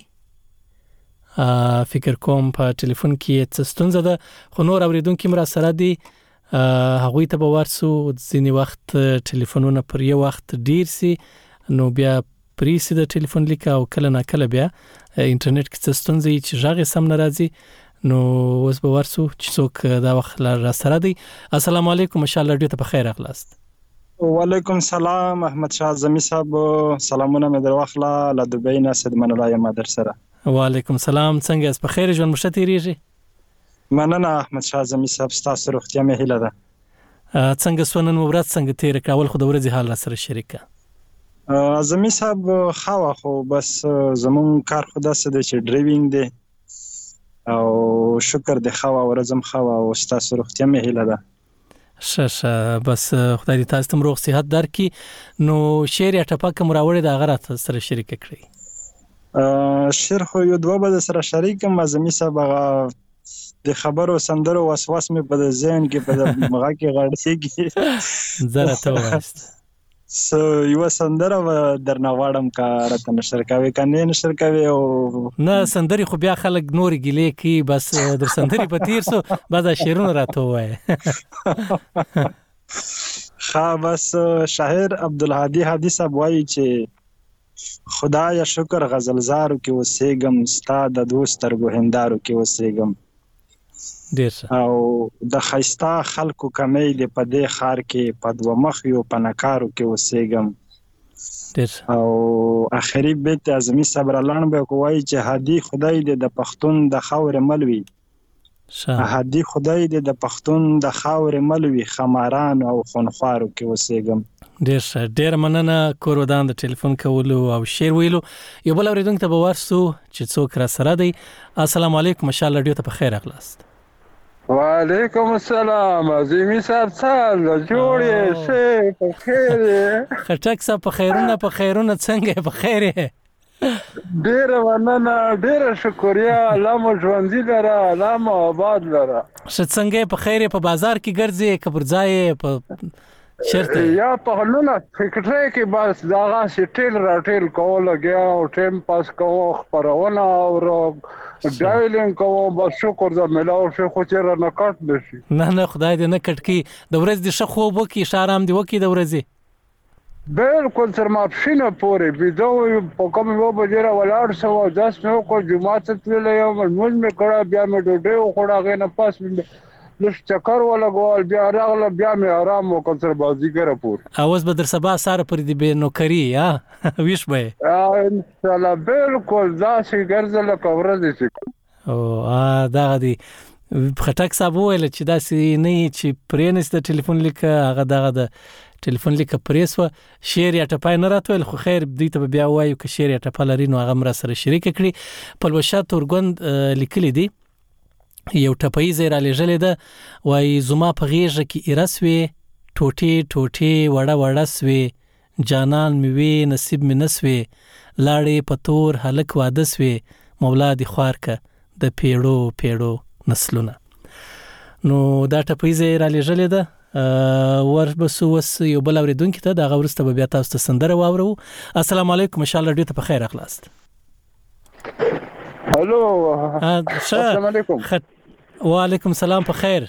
فکر کوم په ټلیفون کې څه ستونزه ده خو نور اوریدونکو مرا سره دي هغوی ته به ورسو ځینې وخت ټلیفونونه پر یو وخت ډیر سي نو بیا پریسي د ټلیفون لیک او کله نه کله بیا انټرنیټ کې څه ستونزه چې ژغه سم ناراضي نو اوس به ورسو چې څوک دا وخت را سره دي السلام علیکم مشال رادیو ته په خیر اخلاست وعلیکم سلام احمد شاه زمي صاحب سلامونه مې درواخله له دوبۍ نه صدمن الله یم در سره وعلیکم سلام څنګه اس په خیر ژوند مشته تیریږي مننه احمد شاه زمي صاحب ستاسو روغتیا مې هیله ده څنګه سونن مبرات څنګه تیر کول خو د ورځې حال را سره شریکه زمي صاحب خوا خو بس زمون کار خدا سره چې ډرایوینګ دی او شکر د خوا ورځم خوا او ستاسو روغتیا مې هیله ده شاشه بس خدای دې تاسو ته روغ صحت درکړي نو شعر یا ټپک مراوړې د غره سره شریک کړئ شعر خو یو دوه به سره شریکم زمي صاحب د خبرو سندرو وسواس مې په ذهن کې په مغه کې غړسېږي زره ته واست سو یو سندره درنه واړم کا راته نشر کوي کنه نشر کوي او نه سندري خو بیا خلک نور ګلې کی بس در سندري په تیر سو بعد شعرونه راته وای خا بس شاعر عبدالهادي حدیث صاحب وایي چې خدایا شکر غزلزارو کې وسېګم ستا د دوسترګو هندارو کې وسېګم ډیر او د خيستا خلکو کمی د پدې خار کې پدو مخ یو پنکارو کې وسېګم ډیر او اخري بیت اعظمي صبر الله به کوی چې هادي خدای دې د پښتون د خاور ملوي هادي خدای دې د پښتون د خاور ملوي خماران او خونخوارو کې وسېګم ډیر ډیر مننه کورودان د ټلیفون کولو او شعر ویلو یو بل اوریدونکو ته به ورسو چې څوک را سره دی السلام علیکم مشال رادیو ته په خیر اخلاست وعلیکم السلام عظیمی صاحب سال جوړې شه په خیر خټک صاحب په خیرونه په خیرونه څنګه په خیر ډیر مننه ډیر شکریا الله مو ژوندۍ لره الله مو آباد لره څه څنګه په خیر په بازار کې ګرځي کبر ځای په چرته یا په هلونه فکرې کې بس داغه سټیل راټیل کوو لګیا او ټیم پاس کوو خبرونه او ډایلینګ کوو بس شکر زه ملاو شو خو چیرې نه کټ نشي نه نه خدای دې نه کټ کی د ورځ دې ښه خوب وکي شارام دې وکي د ورځې بالکل تر ما پښینه پورې بيدو په کوم یو بجره ولاړ سو داس نو کو جمعه ته تلل یو موږ مې کړه بیا مې ډوډۍ وخوړه غنه پاس لږ چکر ولګول بیا راغله بیا مې آرام وکړ تر بازیګره پور اوس به در سبا سره پر دې به نوکری ها ویش به ان شاء الله بالکل دا شي ګرځل کوره دي او ا دا غدي خټک صاحب ویل چې دا سي نه چې پرېنست ټلیفون لیک هغه دغه د ټلیفون لیک پریس و شعر یا ټپای نه راتول خو خیر دې ته بیا وایو چې شعر یا ټپلري نو هغه مر سره شریک کړي په لوشا تورګوند لیکلي دي یو ټپای زیرا لېجلې ده وای زما په غیږه کې ایرسوي ټوټي ټوټي وړه وړه سوي جانان مې وی نصیب مې نسوي لاړې پتور هلک واده سوي مولا دي خوارکه د پیړو پیړو نسلونه نو دا ټپای زیرا لېجلې ده ور بسو وس یو بل اوریدونکو ته دا غورسته بیا تاسو ته سندره واورو السلام علیکم مشال رادیو ته په خیر اخلاست هلو السلام علیکم. وعلیکم السلام. په خیر.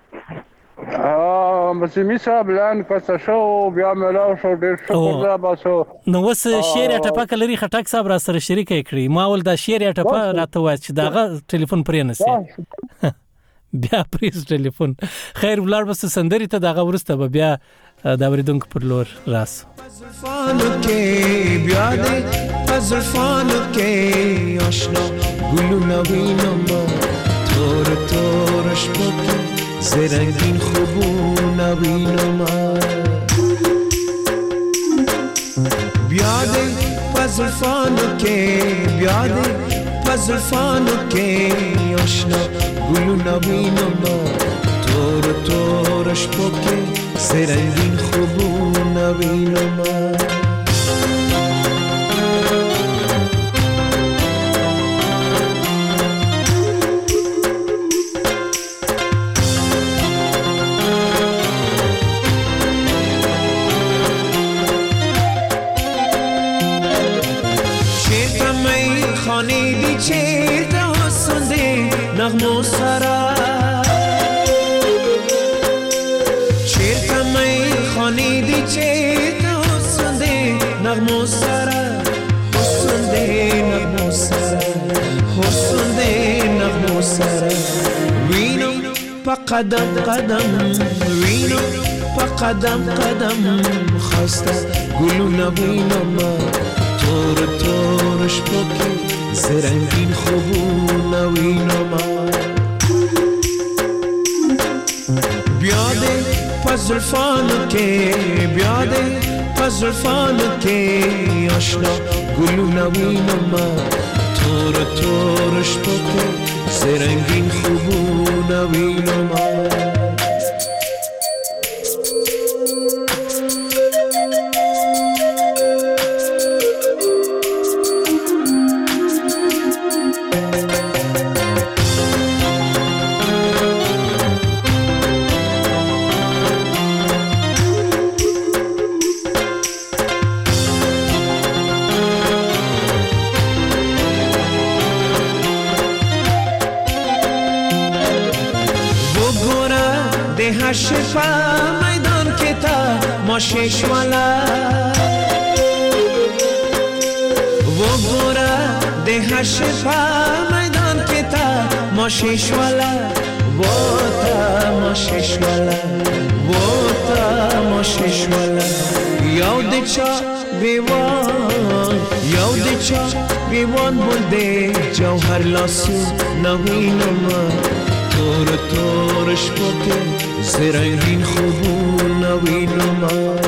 اه مسیمی صاحب لان کسه شو بیا ملاو شو ډیر شکر دا باسو. نو وس شیر ټپه لري خټک صاحب را سره شریک کړی. ما ول دا شیر ټپه راته وای چې داغه ټلیفون پرې نسی. بیا پریز ټلیفون. خیر ولر بس سندري ته داغه ورسته بیا دا وریدونکو پر لور راس. فانو کې بیا دې فزلفانو کې آشنا ګلونه وینم تور تور شپه زرنگین خوبونه وینم بیا دې فزلفانو کې بیا دې فزلفانو کې آشنا ګلونه وینم تور تور شپه کې زرنگین خوبونه وینم خانیدی چیرته حسنده نغمو سرا چیرته می خانیدی چیرته حسنده نغمو سرا حسنده نغمو سرا حسنده نغمو سرا وینو پا قدم قدم وینو پا قدم قدم خسته گلو نوینم تور تور شپکی زرنگین خوبونه وینم بیا دې په زلفانو کې بیا دې په زلفانو کې آشنا ګلونه وینم تور تور شپه کې زرنگین خوبونه وینم شفا میدان که تا ماشش والا و گورا ده شفا میدان که تا ماشش والا و تا ماشش والا و تا ماشش والا یاد چا بیوان یاد چا بیوان بلده جوهر لاسو نوینم تور تور شپکه زرنگین خوبونه وینم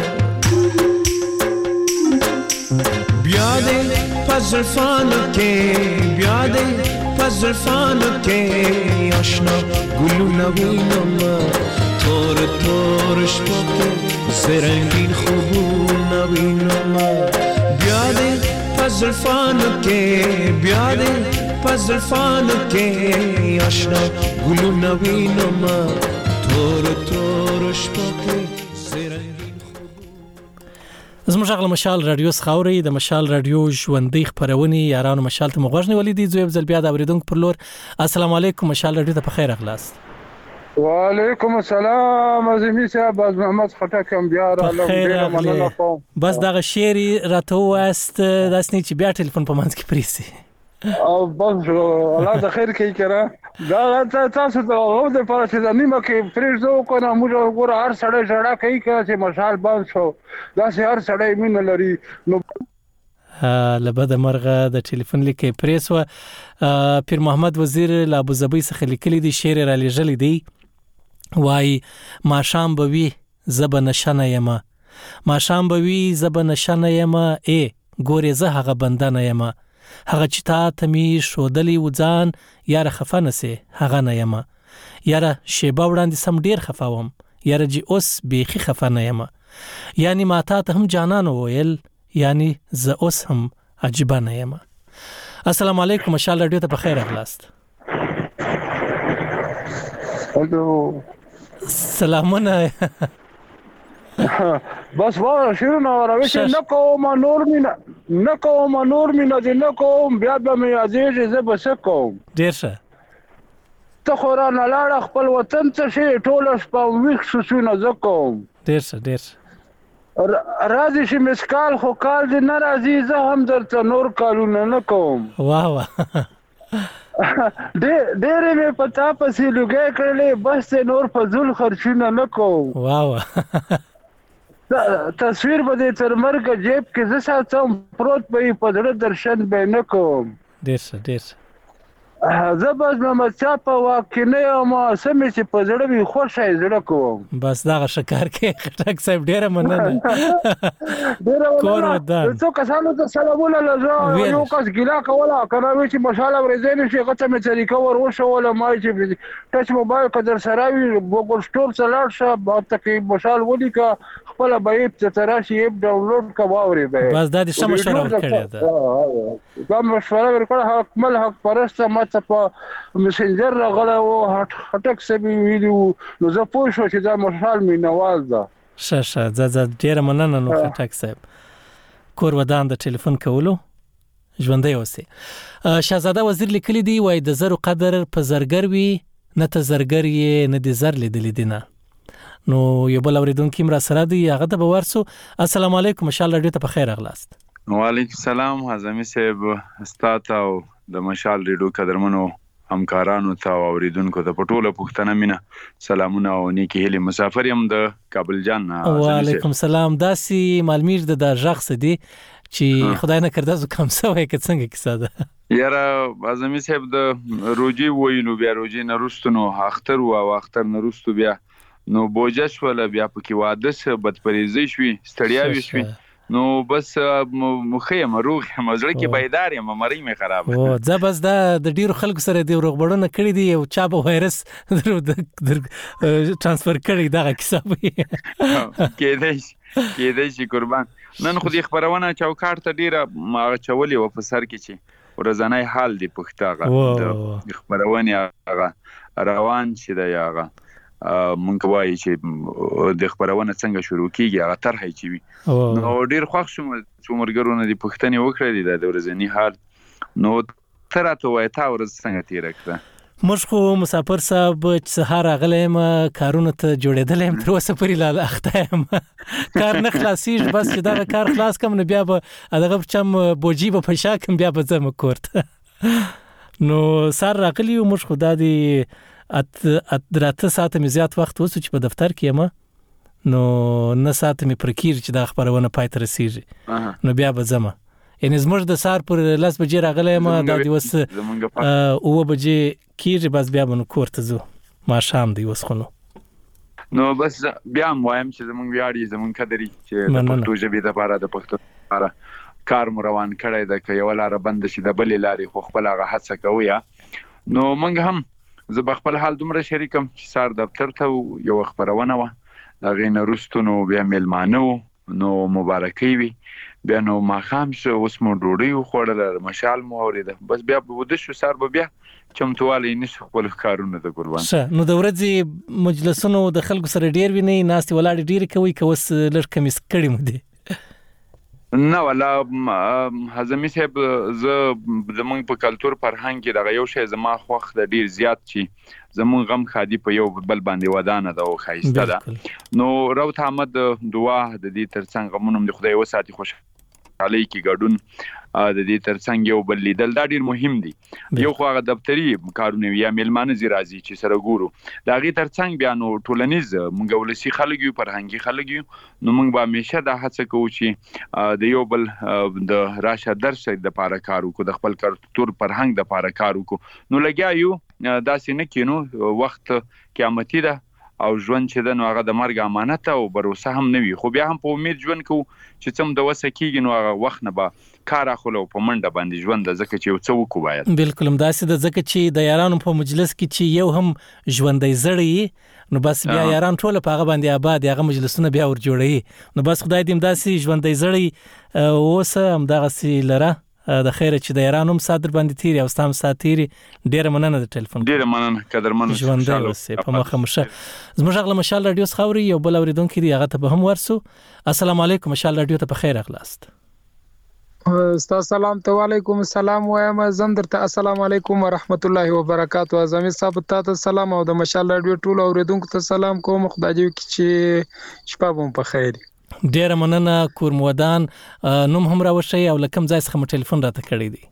بیا دې په زلفانو کې بیا دې په زلفانو کې آشنا ګلونه وینم تور تور شپکه زرنگین خوبونه وینم بیا دې په زلفانو کې بیا دې په زلفانو کې آشنا ګلونه وینم تور تور شپه زرنگین زموږ غل مشال رادیو سخاوري د مشال رادیو ژوندۍ خبرونه یارانو مشال ته مغوښنی ولیدي زوی بزل بیا د اوریدونکو پر لور السلام علیکم مشال رادیو ته په خیر اغلاست وعلیکم السلام عظیمی صاحب از محمد خټک بیا را الله مننه کوم بس دغه شعر راته واست داسنی چې بیا ټلیفون په منځ کې پریسي او بس الله د خیر کوي کړه دا تاسو ته او د پاره چې نیمه کې فریز وکړه موږ ګور هر سړی جړه کوي چې مشال بند شو دا سه هر سړی مين لري نو لبد مرغه د ټلیفون لیکي پریس و پیر محمد وزیر لا ابو ظبي څخه لیکلي دي شعر را لېږلي دی وای ما شام بوي زب نشنه یما ما شام بوي زب نشنه یما ای ګورې زه هغه بندنه یما هغه چې تا ته می شودلی وځان یاره خفه نسې هغه نه یم یاره شیبه وړاندې سم ډیر خفه وم یاره جی اوس بیخي خفه نه یم یعنی ما تا ته هم جانان وویل یعنی زه اوس هم عجیبه نه یم السلام علیکم مشال رادیو ته په خیر اغلاست الو سلامونه بس واه شیرونه راوي چې نه کوم نور مینا نه کوم نور مینا دې نه کوم بیا به مې یادېږي زه به څه کوم ډېر ښه ته خو رانه لاړه خپل وطن ته شي ټوله شپه ویښ سوچونه زه کوم ډېر ښه ډېر ښه راځي چې مسکال خو کال دې نه راځي زه هم درته نور کالونه نه کوم واه واه ډېرې مې په تا پسې لوګۍ کړلې بس ته نور فضول خرچونه نه کوم واه تصویر به دې تر مرګه جیب کې زه ساتم پروت به یې په زړه درشن به نه کوم ډېر ښه ډېر ښه زه بس محمد شاه په واک کې نه یم څه مې چې په زړه وي خوښه یې زړه کوم بس دغه ښه کار کوې خټک صاحب ډېره مننه کور ودان څو کسانو ته سلامونه لږه یو کس ګیله کوله که نه وي چې مشال اورېدی نه شي هغه ته مې طریقه ور وښوله ما چې ټچ موبایل که در سره وي ګوګل سټور ته لاړ شه هلته کې مشال ولیکه خپله به ایپ ته راشي ایپ ډاونلوډ که واورې به بس دا دې ښه مشوره ورکړې ده دا مشوره ورکړه حکمل حق پرسته ما ته په مسنجر راغلی و هټک صاحب یې ویلي وو نو زه پوه شوم چې دا مشال مینهوال ده ښه ښه ځه ځه ډېره مننه نو خټک صاحب کور ودان د ټلیفون کولو ژوندی اوسې شهزاده وزیر لیکلی دی وایي د زرو قدر په زرګر وي نه ته زرګر یې نه دې زر لیدلی دی نه نو یو بل اورېدونکي هم راسره دی هغه ته به ورسو السلام علیکم مشال راډیو ته په خیر راغلاست وعلیکم السلام اعظمي صاحب ستا ته او د مشال راډیو قدرمنو همکارانو ته او اورېدونکو ته په ټوله پښتنه مینه سلامونه او نیکې هیلې مسافر یم د کابل جان وعلیکم السلام داسې معلومیږي د دا غږ څه دی چې خدای نه کړه زکام سوی که څنګه کیسه ده یاره اعظمي صاحب د روجې ویلو بیا روجې نه وروسته نو اختر و او اختر نه وروسته بیا نو بوجه شوله بیا پکې واده څه بدپریزۍ شوي ستړیاوې شوي نو بس مخه یم روغ یم زړه کې بیدار یم مرۍ مې خراب او زه بس دا د ډیرو خلکو سره د روغبړونه کړي دي او چا به وایرس ترانسفر کړي دغه کیسه وي کېدای شي کېدای شي قربان نن خو دې خپرونه چوکاټ ته ډیره چولې وه په سر کې چې ورځنی حال دی پښته هغه د خپرونې هغه روان چې دی هغه مونږ وایي چې د خبرونه څنګه شروع کیږي هغه طرحه چې وي نو ډیر خوښ شوم چې مرګرونه د پښتنې وکړې د ورځنی حال نو تر اته وای تا ورځ څنګه تیر کړه موږ خو مسافر صاحب چې سهار غلې ما کارونه ته جوړېدل هم تر اوسه پورې لا اخته یم کار نه خلاصیږي بس چې دا کار خلاص کوم نو بیا به دغه چم بوجي په پښا کوم بیا به زم کوړت نو سار راغلی موږ خو د ات ات دراته ساعت می زیات وخت وسو چې په دفتر کې یم نو نه ساعت می پرکیر چې دا خبرونه پای ته رسیږي نو بیا به زما یعنی زموږ د سار پر لاس بجې راغلی یم دا دی وس او بجې کیږي بس بیا به نو کوړته زو ما شام دی وس خونو نو بس بیا وایم چې زمونږ ویاړي زمونږ قدرې چې د پښتو ژبې لپاره د پښتو لپاره کار مو روان کړی د که یو لار بند شي د بلې لارې خو خپل هغه هڅه کوو یا نو موږ هم زه په خپل حال دومره شریکم چې سار دفتر ته یو خبرونه و دا غینه رستو نو بیا ملمانه نو مبارکي وي بیا نو ما خام شو اوس مو ډوډۍ خوړل مشال مو اورېده بس بیا په ود شو سار بیا چمتواله نشه خپل کارونه د قربان شه نو د ورځې مجلسونو د خلکو سره ډیر ویني ناستي ولاړ ډیر کوي که وس لږ کمیس کړي مو دي نه ولا حزمي صاحب ز زمونږ په کلچر فرهنګ کې دغه یو شی زما خوښ د ډیر زیات چې زمونږ غم خادي په یو بل باندې ودانه ده او خایسته ده نو روت احمد دعا د دې ترڅنګ غمونم د خدای وساتي خوش علي کې ګډون د دې ترڅنګ یو بل لیدل دا ډیر مهم دي یو خو هغه دفتری کارونه یا میلمانه زی راځي چې سره ګورو دا غي ترڅنګ بیا نو ټولنیز مونږ ولسی خلک یو فرهنګي خلک یو نو مونږ به همیشه دا هڅه کوو چې د یو بل د راشه درس د لپاره کارو کو د خپل کلتور فرهنګ د لپاره کارو کو نو لګیا یو داسې نه کینو وخت قیامتي ده او ژوند چې د نو هغه د مرګ امانت او باور هم نه وي خو بیا هم په امید ژوند کو چې څوم د وسه کیږي نو هغه وخت نه به کار اخلو په منډه باندې ژوند د زکه چې یو څو کو باید بالکل هم داسې د زکه چې د یارانو په مجلس کې چې یو هم ژوندۍ زړی نو بس بیا یاران ټول په هغه باندې آباد هغه مجلسونه بیا ور جوړي نو بس خدای دې هم داسې ژوندۍ زړی اوسه هم دغه سي لره د خیره چې د یارانو هم سات در باندې تیری او ستام سات تیری. ډیره مننه د ټلیفون. ډیره مننه قدرمن. ژوند اوسه په مخه مشه. زموږ غل مشال رادیو څخه یو بل اوریدونکو دی هغه ته به هم ورسو. السلام علیکم مشال رادیو ته په خیر اغلاست. استاد سلام ته وعلیکم السلام وایم زم درته السلام علیکم ورحمت الله وبرکاتہ. اعظمي صاحب ته سلام او د مشال رادیو ټول اوریدونکو ته سلام کوم. خدای دې وکړي چې شپه مو په خیر. ډیره مننه کورمودان نوم هم راوښی او لکم ځای څخه ټلیفون راته کړی دی.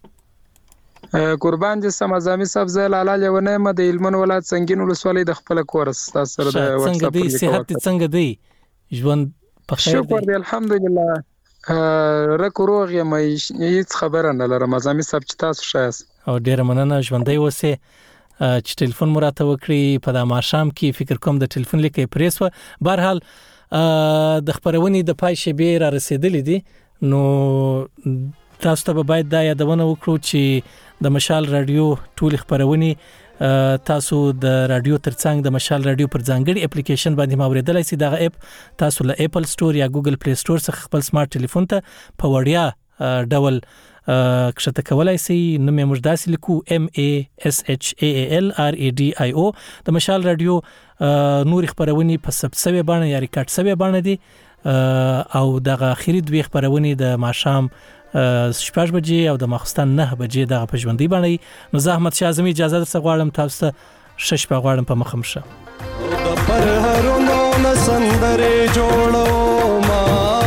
قربان دې سم اعظمي صاحب زه لاله لونه م د هلمند ولایت سنگین ولسوالۍ د خپل کورس تاسو سره د واتس اپ څنګه دی صحت څنګه دی ژوند په خیر دی؟ شکر دی الحمدلله رکو روغ یم هیڅ خبره نه لرم اعظمي صاحب چې تاسو شایست. او ډیره مننه ژوندۍ اوسه چې ټلیفون مو راته وکړي په دا ماشام کې فکر کوم د ټلیفون لیکي پریس و. بهرحال د خبرونې د پای شبیر را رسیدلې دي نو تاسو ته باید دا یادونه وکړو چې د مشال رادیو ټول خبرونې تاسو د رادیو ترڅنګ د مشال رادیو پر ځانګړي اپلیکیشن باندې ماوریدلای شئ. دا اپ تاسو له اپل سٹور یا ګوګل پلی سٹور څخه خپل سمارټ ټلیفون ته په وړیا ډول کښته کولای شئ. نو مې موږ داسې لیکو ام ا اس اچ ا ال ار ای ډي آی او. د مشال رادیو نور خبرونې په ثبت شوی باندې یا ریکارډ شوی باندې دي او د اخیری دوه خبرونې د ماشام شپږ بجې او د ماخستان نه بجې د په ژوندۍ باندې. نو زه احمد شاه اعظمي اجازه درڅ غواړم تاسو ته شش په غواړم په مخم شه. د پر هرونو نسندرې جوړو ما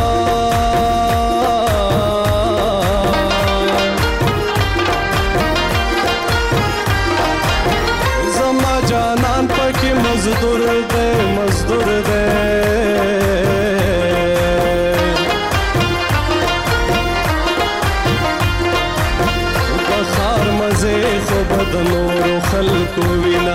زما جانان پکې مزدور دې مزدور دې د نور خلق وینا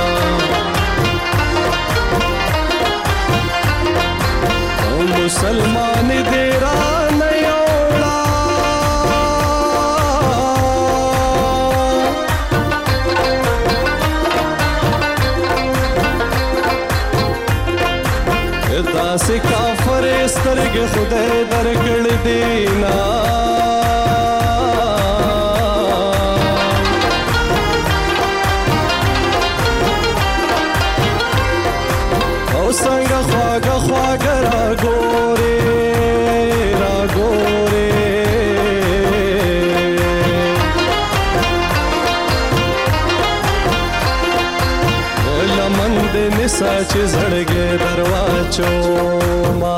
او مسلمان دې را نه یوړا داسې کافر سترګې خدای درکړ دینا څنګه خواږه خواږه را ګورې را ګورې لمن دې نسا چې زړګې درواچو ما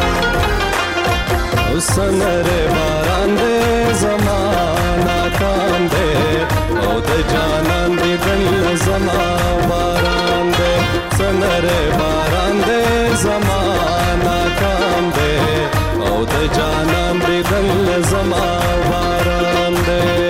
سنره باران دې زمانہ کام دې او د جانان دې دل زما باران دې سنره باران دې زمانہ کام دې او د جانان دې دل زما باران دې.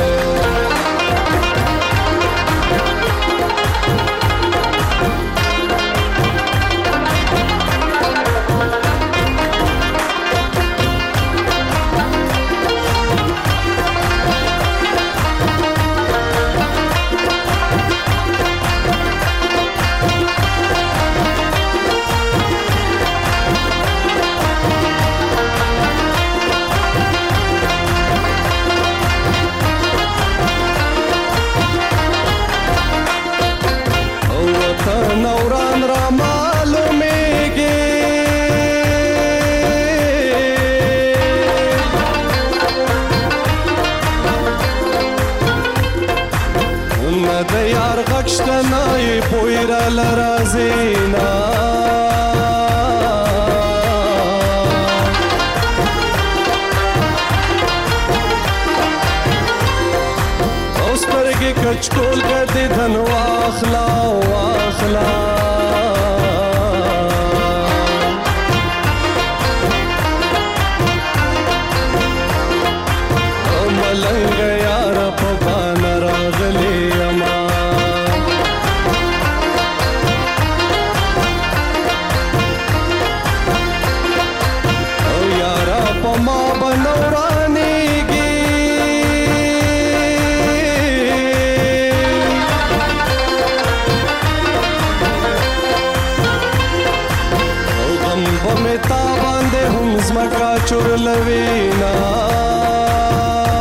نوران را معلومیږي نه د یار غږ شته نه یې بوی راله راځي نه او سترګې کچکول ګرځي دن واخلا واخلا او ملنګ یار په بان راغلی اما او یار په ما بنورانیږي متا باندې هم زمکا چور لوینا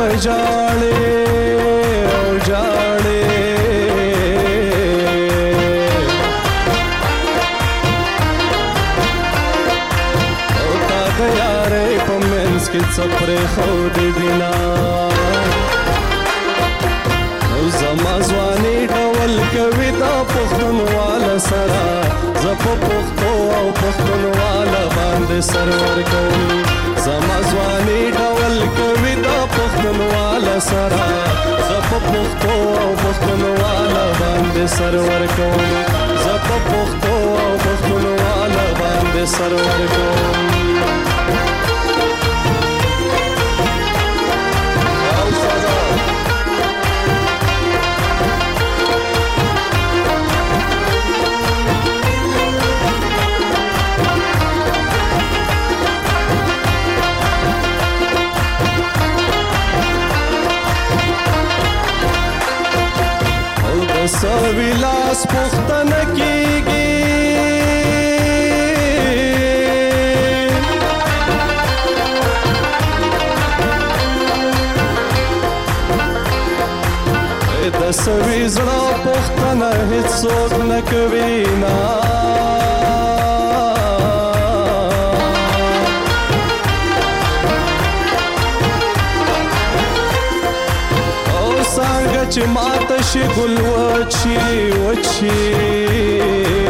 ژاړې او ژاړې او تا د یارۍ په منځ کې څه پرېښودې دینه او زما ځواني ډول کوي دا پښتونواله سره زه په پښتو او پښتونواله باندې سر ورکوم زما ځواني ډول کوي دا پښتونواله سره زه په پښتو او پښتونواله باندې سر ورکوم زه په پښتو او پښتونواله باندې سر ورکوم سوي لاس پختنه کیږي د سوي زړه پختنه هیڅوک نه کوي نه چې ماته شي ګل وچی وچی